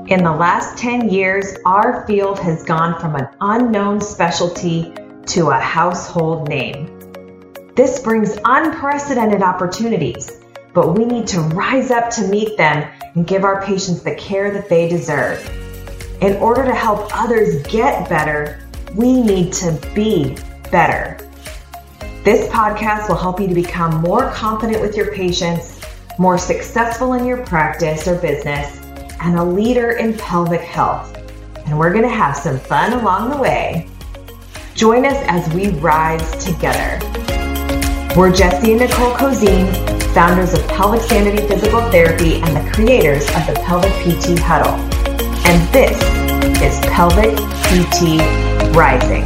In the last 10 years, our field has gone from an unknown specialty to a household name. This brings unprecedented opportunities, but we need to rise up to meet them and give our patients the care that they deserve. In order to help others get better, we need to be better. This podcast will help you to become more confident with your patients, more successful in your practice or business, and a leader in pelvic health. And we're going to have some fun along the way. Join us as we rise together. We're Jesse and Nicole Cozine, founders of Pelvic Sanity Physical Therapy and the creators of the Pelvic PT Huddle. And this is Pelvic PT Rising.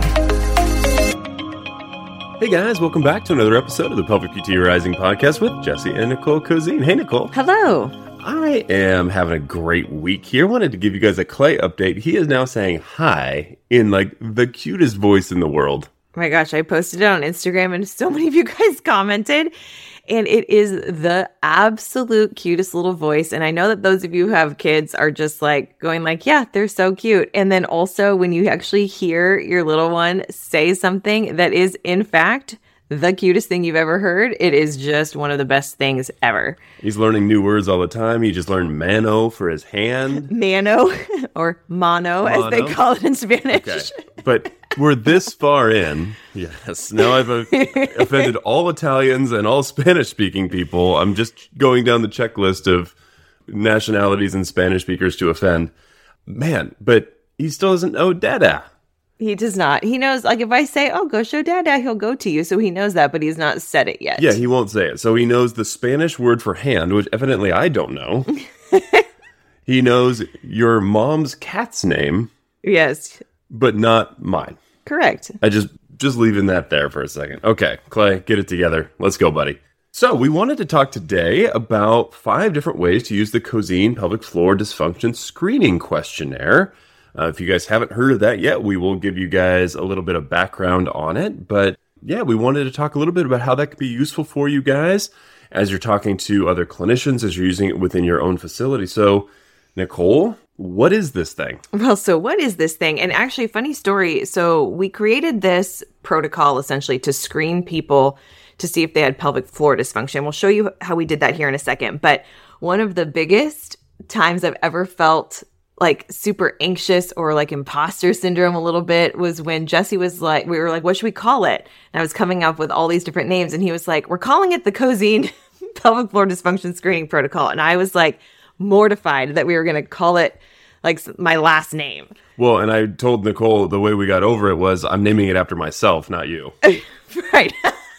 Hey guys, welcome back to another episode of the Pelvic PT Rising podcast with Jesse and Nicole Cozine. Hey Nicole. Hello. I am having a great week here. Wanted to give you guys a Clay update. He is now saying hi in like the cutest voice in the world. Oh my gosh, I posted it on Instagram and so many of you guys commented. And it is the absolute cutest little voice. And I know that those of you who have kids are just like going like, yeah, they're so cute. And then also when you actually hear your little one say something that is in fact the cutest thing you've ever heard, it is just one of the best things ever. He's learning new words all the time. He just learned mano for his hand. Mano or mono, as they call it in Spanish. Okay. But we're this far in. Yes. Now I've offended all Italians and all Spanish-speaking people. I'm just going down the checklist of nationalities and Spanish speakers to offend. Man, but he still doesn't know Dada. He does not. He knows, like, if I say, oh, go show Dada, he'll go to you. So he knows that, but he's not said it yet. Yeah, he won't say it. So he knows the Spanish word for hand, which evidently I don't know. He knows your mom's cat's name. Yes. But not mine. Correct. I just leaving that there for a second. Okay, Clay, get it together. Let's go, buddy. So we wanted to talk today about 5 different ways to use the Cozine Pelvic Floor Dysfunction Screening Questionnaire. If you guys haven't heard of that yet, we will give you guys a little bit of background on it. But yeah, we wanted to talk a little bit about how that could be useful for you guys as you're talking to other clinicians, as you're using it within your own facility. So, Nicole, what is this thing? Well, so what is this thing? And actually, funny story. So we created this protocol essentially to screen people to see if they had pelvic floor dysfunction. We'll show you how we did that here in a second. But one of the biggest times I've ever felt like super anxious or like imposter syndrome a little bit was when Jesse was like, we were like, what should we call it? And I was coming up with all these different names. And he was like, we're calling it the Cozine Pelvic Floor Dysfunction Screening Protocol. And I was like mortified that we were going to call it like my last name. Well, and I told Nicole the way we got over it was I'm naming it after myself, not you. Right.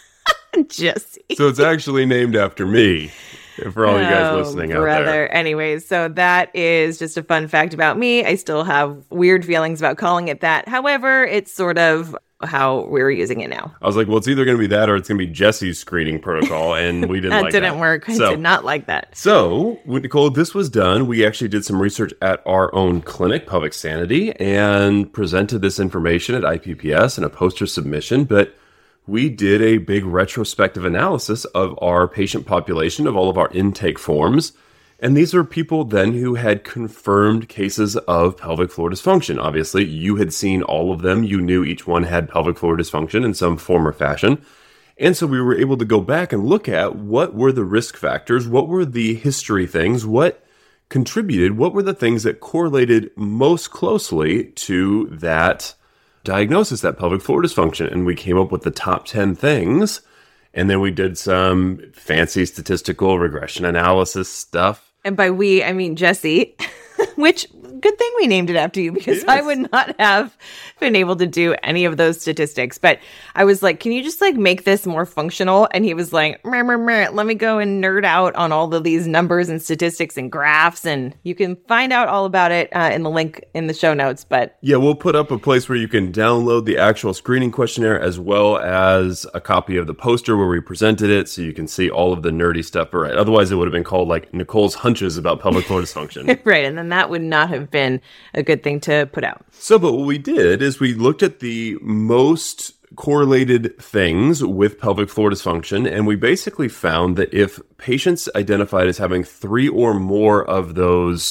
Jesse. So it's actually named after me. For all you guys listening out there. Anyways, so that is just a fun fact about me. I still have weird feelings about calling it that. However, it's sort of how we're using it now. I was like, well, it's either going to be that or it's going to be Jesse's screening protocol, and we didn't like that. That didn't work. I did not like that. So, with Nicole, this was done. We actually did some research at our own clinic, Pelvic Sanity, and presented this information at IPPS in a poster submission, but we did a big retrospective analysis of our patient population, of all of our intake forms. And these are people then who had confirmed cases of pelvic floor dysfunction. Obviously, you had seen all of them. You knew each one had pelvic floor dysfunction in some form or fashion. And so we were able to go back and look at what were the risk factors, what were the history things, what contributed, what were the things that correlated most closely to that diagnosis, that pelvic floor dysfunction. And we came up with the top 10 things. And then we did some fancy statistical regression analysis stuff. And by we, I mean Jesse, which good thing we named it after you because yes. I would not have been able to do any of those statistics. But I was like, can you just like make this more functional? And he was like, meh, meh, meh. Let me go and nerd out on all of these numbers and statistics and graphs. And you can find out all about it in the link in the show notes. But yeah, we'll put up a place where you can download the actual screening questionnaire as well as a copy of the poster where we presented it so you can see all of the nerdy stuff. Right. Otherwise, it would have been called like Nicole's hunches about pelvic floor dysfunction. Right. And then that would not have been a good thing to put out. So, but what we did is we looked at the most correlated things with pelvic floor dysfunction, and we basically found that if patients identified as having 3 or more of those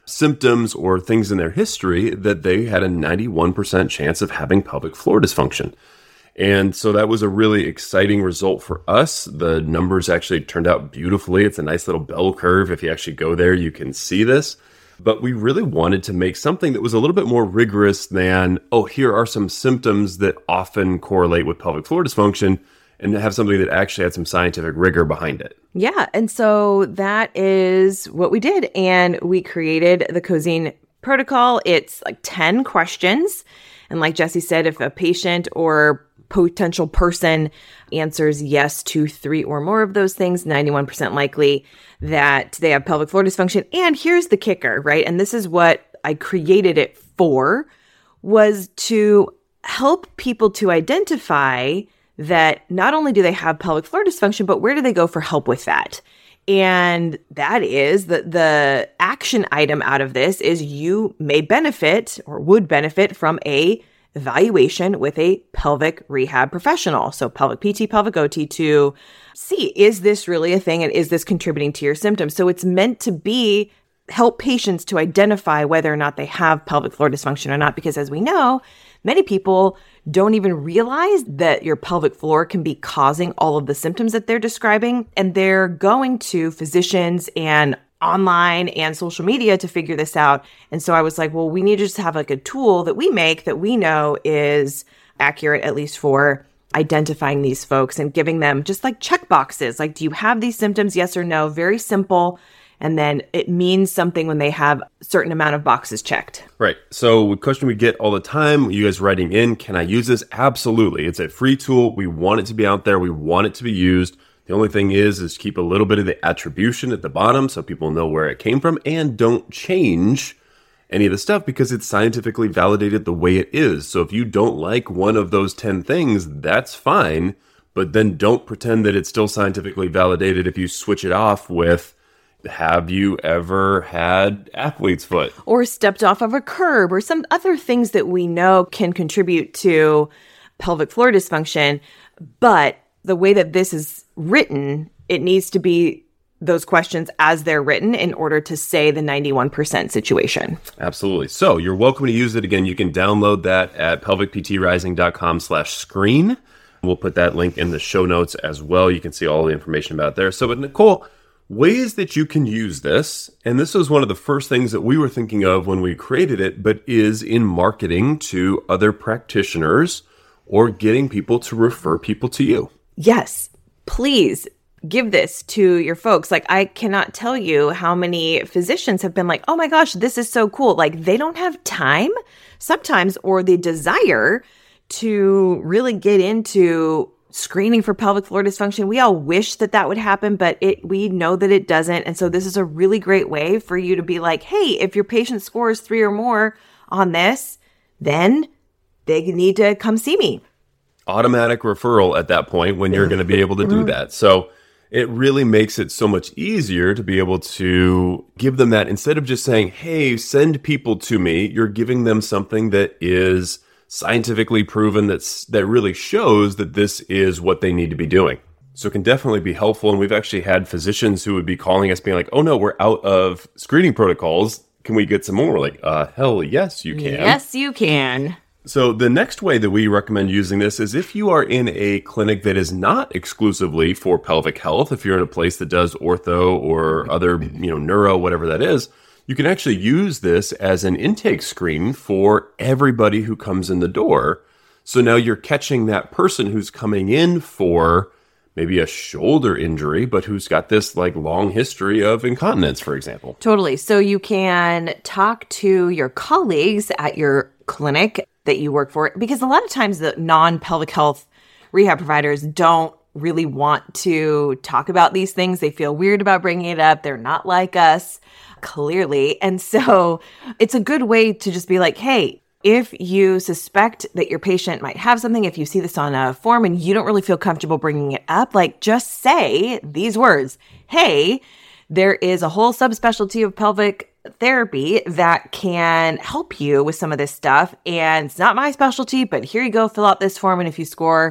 symptoms or things in their history that they had a 91% chance of having pelvic floor dysfunction. And so that was a really exciting result for us. The numbers actually turned out beautifully. It's a nice little bell curve. If you actually go there, you can see this. But we really wanted to make something that was a little bit more rigorous than, oh, here are some symptoms that often correlate with pelvic floor dysfunction, and have something that actually had some scientific rigor behind it. Yeah. And so that is what we did. And we created the Cozine protocol. It's like 10 questions. And like Jesse said, if a patient or potential person answers yes to 3 or more of those things, 91% likely that they have pelvic floor dysfunction. And here's the kicker, right? And this is what I created it for, was to help people to identify that not only do they have pelvic floor dysfunction, but where do they go for help with that? And that is the action item out of this is you may benefit or would benefit from a evaluation with a pelvic rehab professional. So pelvic PT, pelvic OT, to see, is this really a thing and is this contributing to your symptoms? So it's meant to be help patients to identify whether or not they have pelvic floor dysfunction or not, because as we know, many people don't even realize that your pelvic floor can be causing all of the symptoms that they're describing, and they're going to physicians and online and social media to figure this out. And so I was like, well, we need to just have like a tool that we make that we know is accurate, at least for identifying these folks and giving them just like check boxes. Like, do you have these symptoms? Yes or no? Very simple. And then it means something when they have a certain amount of boxes checked. Right. So a question we get all the time, you guys writing in, can I use this? Absolutely. It's a free tool. We want it to be out there. We want it to be used. The only thing is keep a little bit of the attribution at the bottom so people know where it came from, and don't change any of the stuff because it's scientifically validated the way it is. So if you don't like one of those 10 things, that's fine. But then don't pretend that it's still scientifically validated if you switch it off with, have you ever had athlete's foot? Or stepped off of a curb, or some other things that we know can contribute to pelvic floor dysfunction. But the way that this is written, it needs to be those questions as they're written in order to say the 91% situation. Absolutely. So you're welcome to use it. Again, you can download that at pelvicptrising.com/screen. We'll put that link in the show notes as well. You can see all the information about it there. So, but Nicole, ways that you can use this, and this was one of the first things that we were thinking of when we created it, but is in marketing to other practitioners or getting people to refer people to you. Yes, please give this to your folks. Like, I cannot tell you how many physicians have been like, oh my gosh, this is so cool. Like, they don't have time sometimes or the desire to really get into screening for pelvic floor dysfunction. We all wish that that would happen, but we know that it doesn't. And so this is a really great way for you to be like, hey, if your patient scores 3 or more on this, then they need to come see me. Automatic referral at that point when you're going to be able to do that. So it really makes it so much easier to be able to give them that. Instead of just saying, hey, send people to me, you're giving them something that is scientifically proven, that really shows that this is what they need to be doing. So it can definitely be helpful. And we've actually had physicians who would be calling us being like, oh no, we're out of screening protocols. Can we get some more? We're like, hell yes, you can. Yes, you can. So the next way that we recommend using this is if you are in a clinic that is not exclusively for pelvic health, if you're in a place that does ortho or other, neuro, whatever that is, you can actually use this as an intake screen for everybody who comes in the door. So now you're catching that person who's coming in for maybe a shoulder injury, but who's got this like long history of incontinence, for example. Totally. So you can talk to your colleagues at your clinic that you work for, because a lot of times the non-pelvic health rehab providers don't really want to talk about these things. They feel weird about bringing it up. They're not like us, clearly. And so it's a good way to just be like, hey, if you suspect that your patient might have something, if you see this on a form and you don't really feel comfortable bringing it up, like just say these words. Hey, there is a whole subspecialty of pelvic therapy that can help you with some of this stuff. And it's not my specialty, but here you go, fill out this form. And if you score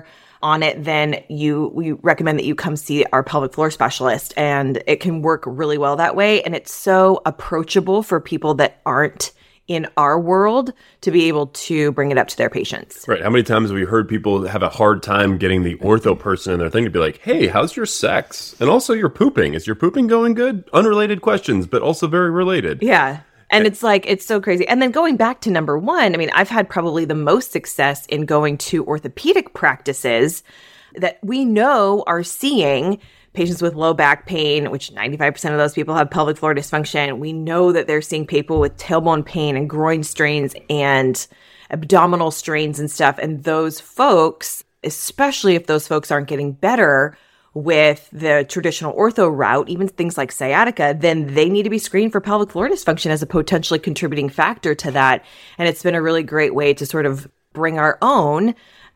on it, then we recommend that you come see our pelvic floor specialist, and it can work really well that way. And it's so approachable for people that aren't in our world to be able to bring it up to their patients. Right. How many times have we heard people have a hard time getting the ortho person in their thing to be like, hey, how's your sex? And also your pooping. Is your pooping going good? Unrelated questions, but also very related. Yeah. And it's like, it's so crazy. And then going back to number one, I mean, I've had probably the most success in going to orthopedic practices that we know are seeing patients with low back pain, which 95% of those people have pelvic floor dysfunction. We know that they're seeing people with tailbone pain and groin strains and abdominal strains and stuff. And those folks, especially if those folks aren't getting better with the traditional ortho route, even things like sciatica, then they need to be screened for pelvic floor dysfunction as a potentially contributing factor to that. And it's been a really great way to sort of bring our own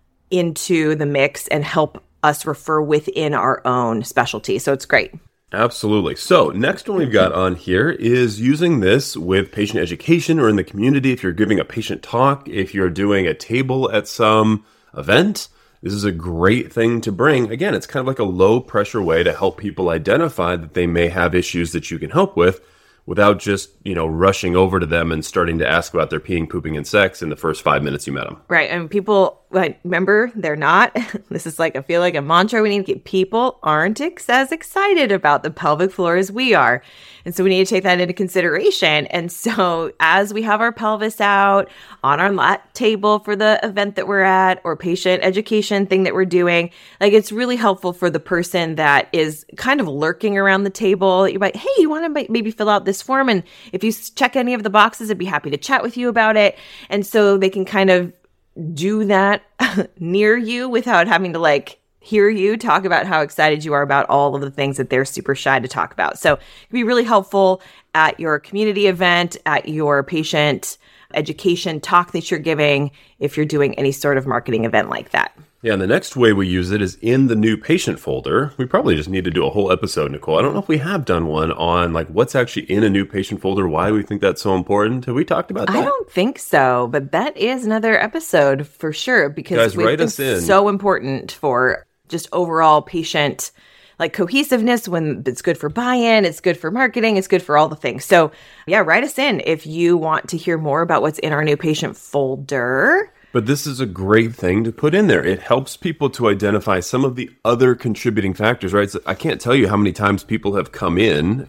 into the mix and help us refer within our own specialty. So it's great. Absolutely. So next one we've got on here is using this with patient education or in the community. If you're giving a patient talk, if you're doing a table at some event, this is a great thing to bring. Again, it's kind of like a low pressure way to help people identify that they may have issues that you can help with without just, rushing over to them and starting to ask about their peeing, pooping, and sex in the first 5 minutes you met them. Right. And people, remember, they're not. This is I feel like a mantra we need to get. People aren't as excited about the pelvic floor as we are. And so we need to take that into consideration. And so as we have our pelvis out on our lat table for the event that we're at or patient education thing that we're doing, it's really helpful for the person that is kind of lurking around the table. You're like, hey, you want to maybe fill out this form? And if you check any of the boxes, I'd be happy to chat with you about it. And so they can kind of do that near you without having to hear you talk about how excited you are about all of the things that they're super shy to talk about. So it can be really helpful at your community event, at your patient education talk that you're giving, if you're doing any sort of marketing event like that. Yeah, and the next way we use it is in the new patient folder. We probably just need to do a whole episode, Nicole. I don't know if we have done one on what's actually in a new patient folder, why we think that's so important. Have we talked about that? I don't think so, but that is another episode for sure, because guys, write us in. So important for just overall patient cohesiveness. When it's good for buy-in, it's good for marketing, it's good for all the things. So yeah, write us in if you want to hear more about what's in our new patient folder. But this is a great thing to put in there. It helps people to identify some of the other contributing factors, right? So I can't tell you how many times people have come in,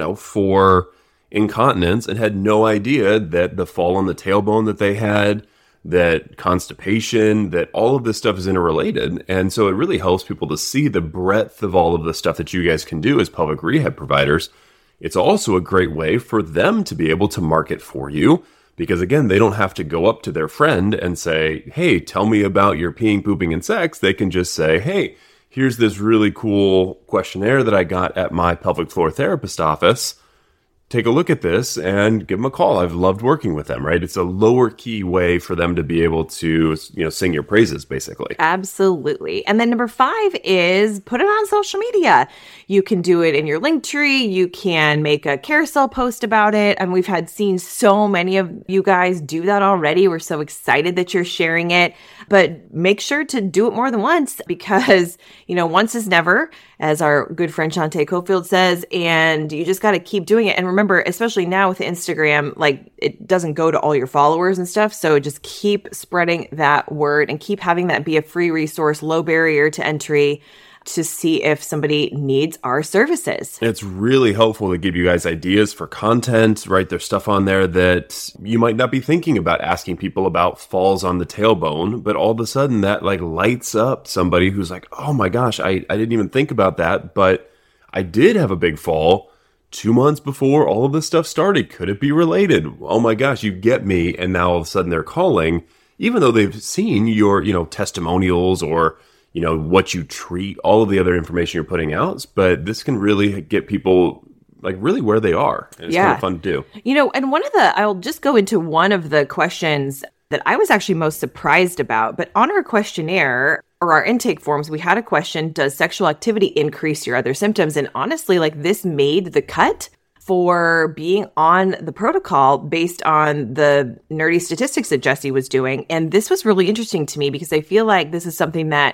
for incontinence and had no idea that the fall on the tailbone that they had, that constipation, that all of this stuff is interrelated. And so it really helps people to see the breadth of all of the stuff that you guys can do as pelvic rehab providers. It's also a great way for them to be able to market for you. Because again, they don't have to go up to their friend and say, hey, tell me about your peeing, pooping, and sex. They can just say, hey, here's this really cool questionnaire that I got at my pelvic floor therapist office. Take a look at this and give them a call. I've loved working with them, right? It's a lower key way for them to be able to, sing your praises, basically. Absolutely. And then number 5 is put it on social media. You can do it in your Linktree. You can make a carousel post about it. And we've seen so many of you guys do that already. We're so excited that you're sharing it, but make sure to do it more than once, because, once is never, as our good friend Shantae Cofield says, and you just got to keep doing it. And remember, especially now with Instagram, it doesn't go to all your followers and stuff. So just keep spreading that word and keep having that be a free resource, low barrier to entry, to see if somebody needs our services. It's really helpful to give you guys ideas for content, right? There's stuff on there that you might not be thinking about asking people about falls on the tailbone, but all of a sudden that lights up somebody who's like, oh my gosh, I didn't even think about that, but I did have a big fall 2 months before all of this stuff started. Could it be related? Oh my gosh, you get me. And now all of a sudden they're calling, even though they've seen your, testimonials or what you treat, all of the other information you're putting out. But this can really get people really where they are. And it's kind of fun to do. And I'll just go into one of the questions that I was actually most surprised about. But on our questionnaire or our intake forms, we had a question: does sexual activity increase your other symptoms? And honestly, this made the cut for being on the protocol based on the nerdy statistics that Jesse was doing. And this was really interesting to me, because I feel like this is something that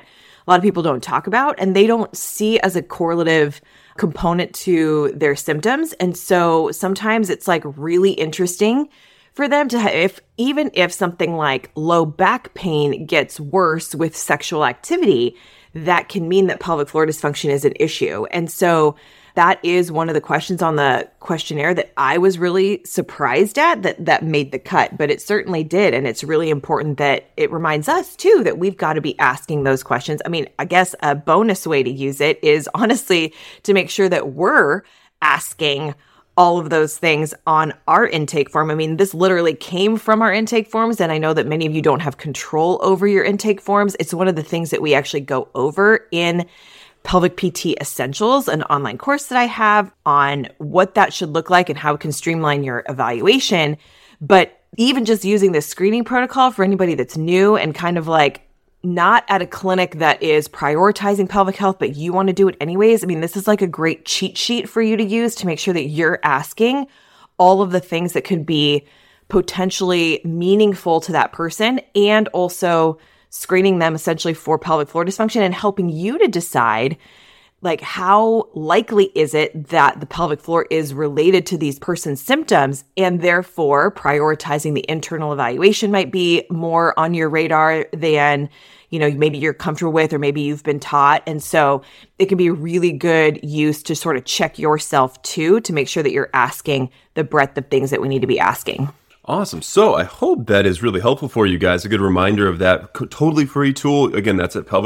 a lot of people don't talk about and they don't see as a correlative component to their symptoms. And so sometimes it's like really interesting for them to even if something like low back pain gets worse with sexual activity, that can mean that pelvic floor dysfunction is an issue. And so that is one of the questions on the questionnaire that I was really surprised at that made the cut, but it certainly did. And it's really important that it reminds us too that we've got to be asking those questions. I mean, I guess a bonus way to use it is honestly to make sure that we're asking all of those things on our intake form. I mean, this literally came from our intake forms, and I know that many of you don't have control over your intake forms. It's one of the things that we actually go over in Pelvic PT Essentials, an online course that I have on what that should look like and how it can streamline your evaluation. But even just using this screening protocol for anybody that's new and kind of like not at a clinic that is prioritizing pelvic health, but you want to do it anyways. I mean, this is like a great cheat sheet for you to use to make sure that you're asking all of the things that could be potentially meaningful to that person, and also screening them essentially for pelvic floor dysfunction and helping you to decide like how likely is it that the pelvic floor is related to these person's symptoms, and therefore prioritizing the internal evaluation might be more on your radar than, you know, maybe you're comfortable with or maybe you've been taught. And so it can be really good use to sort of check yourself too, to make sure that you're asking the breadth of things that we need to be asking. Awesome. So I hope that is really helpful for you guys. A good reminder of that totally free tool. Again, that's at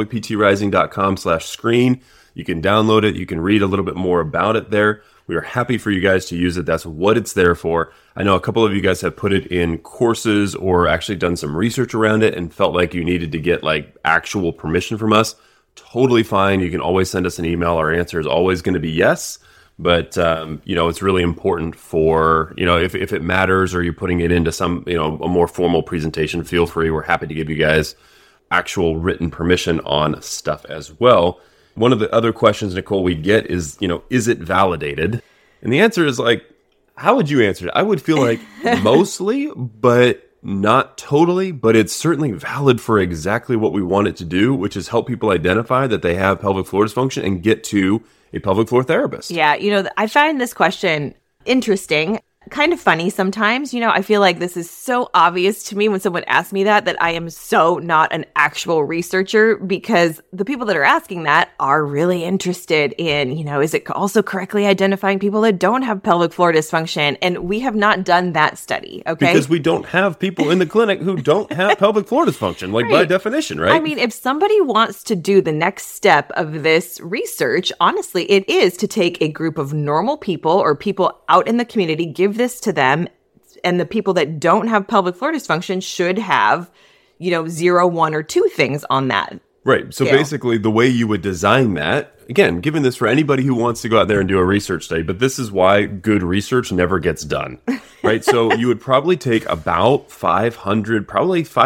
pelvicptrising.com/screen. You can download it. You can read a little bit more about it there. We are happy for you guys to use it. That's what it's there for. I know a couple of you guys have put it in courses or actually done some research around it and felt like you needed to get like actual permission from us. Totally fine. You can always send us an email. Our answer is always going to be yes. But, you know, it's really important for, you know, if it matters or you're putting it into some, you know, a more formal presentation, feel free. We're happy to give you guys actual written permission on stuff as well. One of the other questions, Nicole, we get is, you know, is it validated? And the answer is like, how would you answer it? I would feel like mostly, but not totally, but it's certainly valid for exactly what we want it to do, which is help people identify that they have pelvic floor dysfunction and get to a pelvic floor therapist. Yeah, you know, I find this question interesting, kind of funny sometimes. You know, I feel like this is so obvious to me when someone asks me that I am so not an actual researcher, because the people that are asking that are really interested in, you know, is it also correctly identifying people that don't have pelvic floor dysfunction? And we have not done that study, okay? Because we don't have people in the clinic who don't have pelvic floor dysfunction, like by definition, right? I mean, if somebody wants to do the next step of this research, honestly, it is to take a group of normal people or people out in the community, give this to them, and the people that don't have pelvic floor dysfunction should have, you know, 0, 1, or 2 things on that. Right. So basically the way you would design that, again, given this for anybody who wants to go out there and do a research study, but this is why good research never gets done, right? So you would probably take about 500 to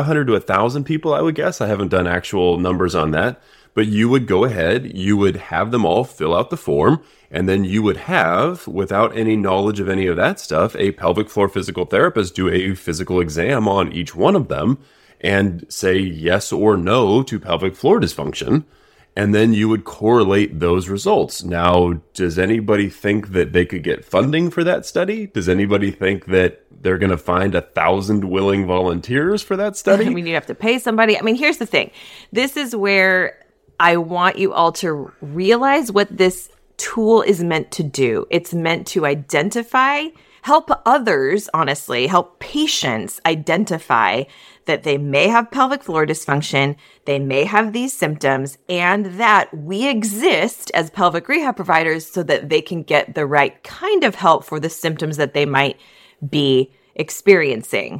1,000 people, I would guess. I haven't done actual numbers on that. But you would go ahead, you would have them all fill out the form, and then you would have, without any knowledge of any of that stuff, a pelvic floor physical therapist do a physical exam on each one of them and say yes or no to pelvic floor dysfunction. And then you would correlate those results. Now, does anybody think that they could get funding for that study? Does anybody think that they're going to find 1,000 willing volunteers for that study? I mean, you have to pay somebody. I mean, here's the thing. This is where I want you all to realize what this tool is meant to do. It's meant to identify, help others, honestly, help patients identify that they may have pelvic floor dysfunction, they may have these symptoms, and that we exist as pelvic rehab providers so that they can get the right kind of help for the symptoms that they might be experiencing.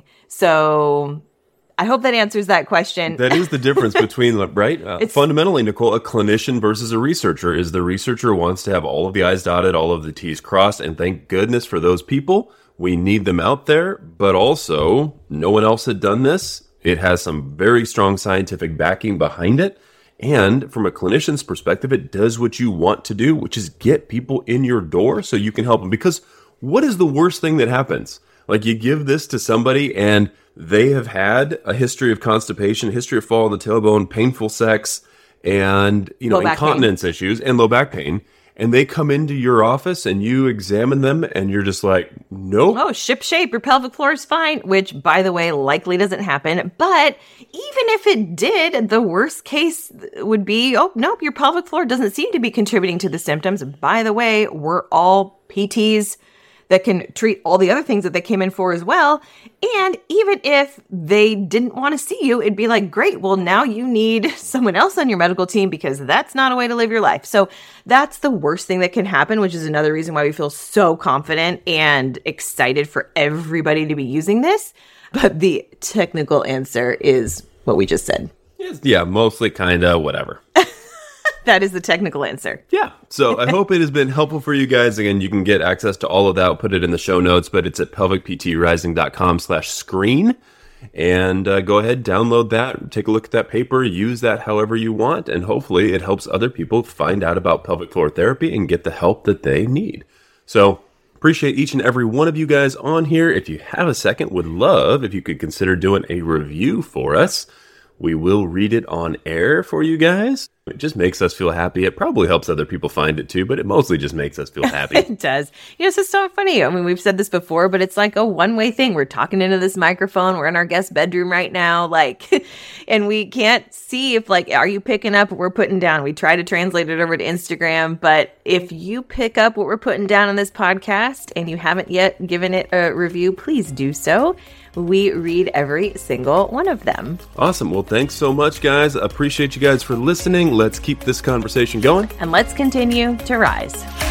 So I hope that answers that question. That is the difference between, right? Fundamentally, Nicole, a clinician versus a researcher is the researcher wants to have all of the I's dotted, all of the T's crossed, and thank goodness for those people. We need them out there, but also no one else had done this. It has some very strong scientific backing behind it. And from a clinician's perspective, it does what you want to do, which is get people in your door so you can help them. Because what is the worst thing that happens? Like you give this to somebody and they have had a history of constipation, history of fall on the tailbone, painful sex, and, incontinence issues and low back pain, and they come into your office and you examine them and you're just like, nope. Oh, ship shape, your pelvic floor is fine, which, by the way, likely doesn't happen. But even if it did, the worst case would be, oh, nope, your pelvic floor doesn't seem to be contributing to the symptoms. By the way, we're all PTs that can treat all the other things that they came in for as well. And even if they didn't want to see you, it'd be like, great, well, now you need someone else on your medical team because that's not a way to live your life. So that's the worst thing that can happen, which is another reason why we feel so confident and excited for everybody to be using this. But the technical answer is what we just said. Yeah, mostly kind of whatever. That is the technical answer. Yeah. So I hope it has been helpful for you guys. Again, you can get access to all of that. I'll put it in the show notes, but it's at pelvicptrising.com/screen. And go ahead, download that, take a look at that paper, use that however you want, and hopefully it helps other people find out about pelvic floor therapy and get the help that they need. So appreciate each and every one of you guys on here. If you have a second, would love if you could consider doing a review for us. We will read it on air for you guys. It just makes us feel happy. It probably helps other people find it too, but it mostly just makes us feel happy. It does. This is so funny. I mean, we've said this before, but it's like a one-way thing. We're talking into this microphone. We're in our guest bedroom right now, and we can't see if, are you picking up what we're putting down? We try to translate it over to Instagram, but if you pick up what we're putting down on this podcast and you haven't yet given it a review, please do so. We read every single one of them. Awesome. Well, thanks so much, guys. Appreciate you guys for listening. Let's keep this conversation going. And let's continue to rise.